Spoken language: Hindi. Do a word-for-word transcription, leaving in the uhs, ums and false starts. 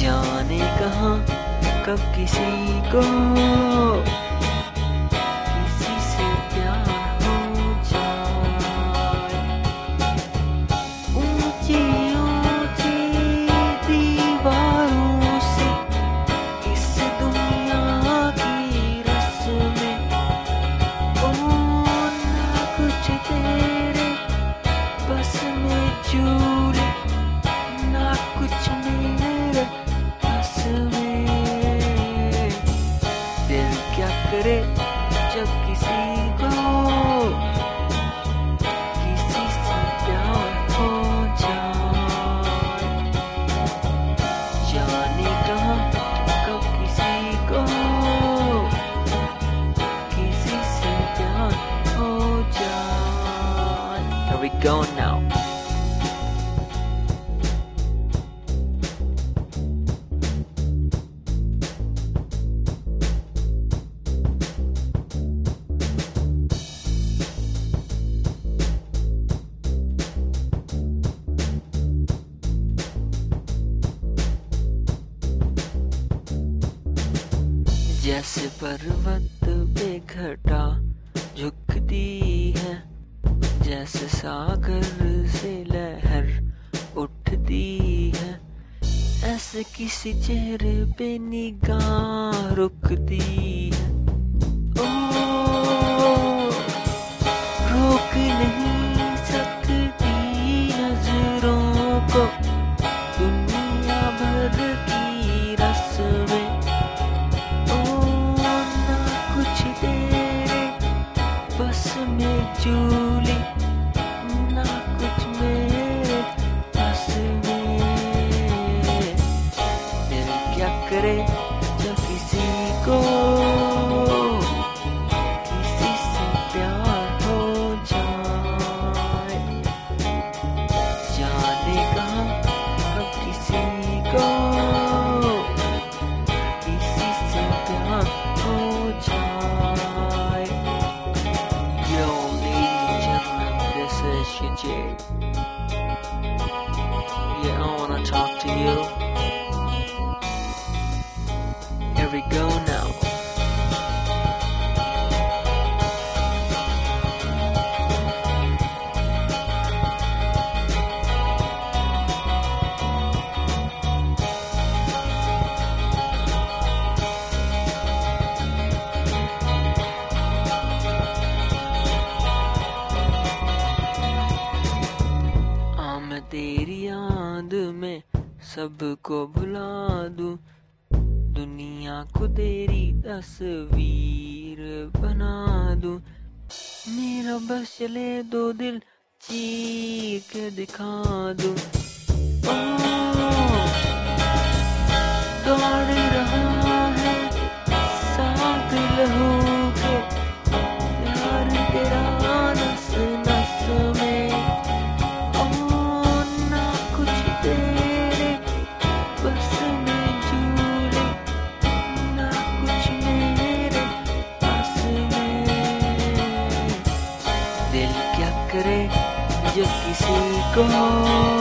जाने कहाँ कब किसी को किसी से प्यार हो जाए। ऊंची ऊंची दीवारों से इस दुनिया की रस्में, ओ ना कुछ तेरे बस में झूले, ना कुछ मेरे बस में। दिल क्या करे जब किसी को किसी से प्यार हो जाए। जाने कहाँ कब किसी को किसी से प्यार हो जाए। Here we go now. जैसे पर्वत पे घटा झुकती है, जैसे सागर से लहर उठती है, ऐसे किसी चेहरे पे निगाह रुकती है। ओ रोक नहीं सकती नजरों को दुनिया भर की रस्में, बस में झूले, ना कुछ मेरे बस में। दिल क्या करे जब किसी को किसी से प्यार हो जाए। जाने कहाँ कब किसी को किसी से प्यार हो जाए। Yeah, I wanna talk to you. Here we go now. तेरी याद में सबको भुला दूं, दुनिया को तेरी तस्वीर बना दूं। मेरा बस चले दो दिल चीर के दिखा दूं। ओ दौड़ रहा है साथ लहू के प्यार तेरा नस नस में। दिल क्या करे जब किसी को